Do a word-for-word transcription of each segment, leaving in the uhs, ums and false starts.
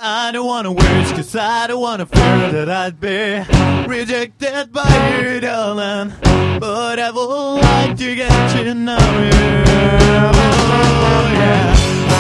I don't wanna wish, cause I don't wanna fear that I'd be rejected by you, darling. But I would like to get to know you. Oh, yeah.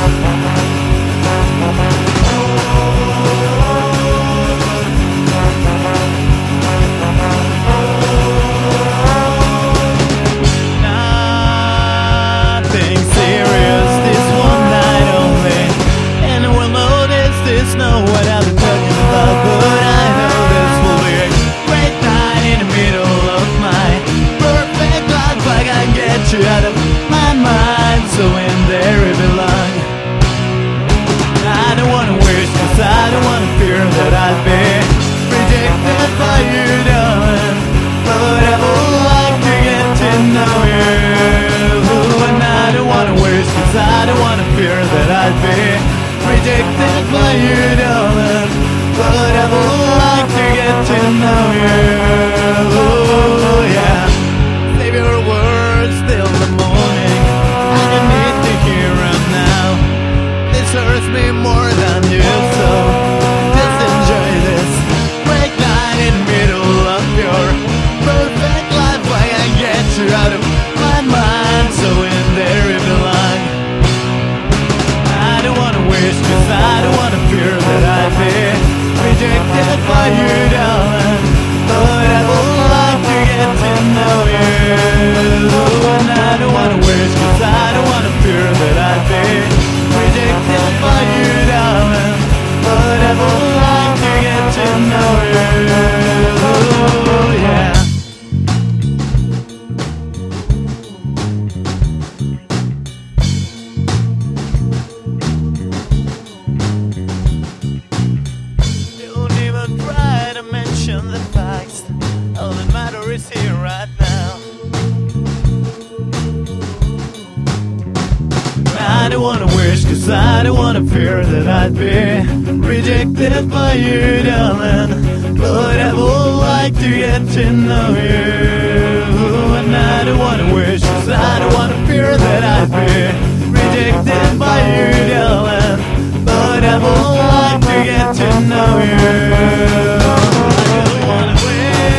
Nothing serious, this one night only. Anyone notice this? Know what I'll be talking about, but I know this will be a great night in the middle of my perfect life. I can get you out of my mind, so in there you belong. I don't wanna wish, cause I don't wanna fear that I'd be rejected by you, darling. But I would like to get to know you. And I don't wanna wish, cause I don't wanna fear that I'd be rejected by you, darling. But I would like to get to know you. Oh, yeah. Save your words till the morning. I don't need to hear them now. This hurts me more than you, so just enjoy this great night in the middle of your perfect life. I can get you out of my mind, so in there you belong. I don't wanna wish, cause I don't wanna fear that I'd be rejected by you, darling. But I would like to get to know you. And I don't wanna wish, cause I don't wanna fear that I'd be rejected by you, darling. But I would like to get to know you. Oh, yeah. Don't even try to mention the facts. All that matters is here right now. I don't wanna wish, cause I don't wanna fear that I'd be rejected by you, darling. But I would like to get to know you. And I don't wanna wish, cause I don't wanna fear that I'd be rejected by you, darling. But I would like to get to know you. I don't wanna wish.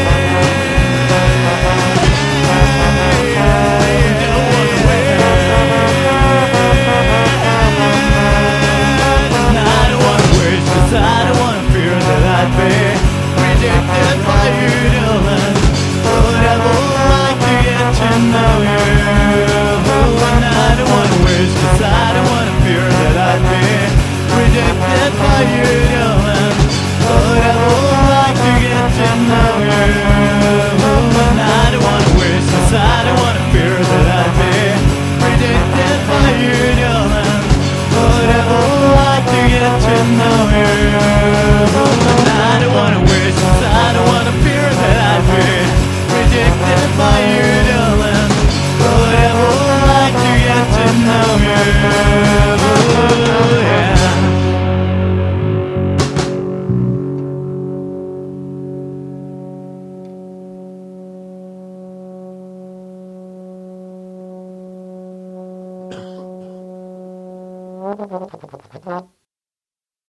I don't wanna fear that I'd be rejected by you, darling. But I would like to get to know you. And I don't wanna wish, cause I don't wanna fear that I'd be rejected by you, darling. But I would like to get to know you. And I don't wanna wish, cause I don't wanna fear that I'd be rejected by you, darling. But I would like to get to know you. And I don't wanna wish, cause I don't wanna fear that I'd be rejected by you, darling. But I would like to get to know you. Oh, yeah. Thank you.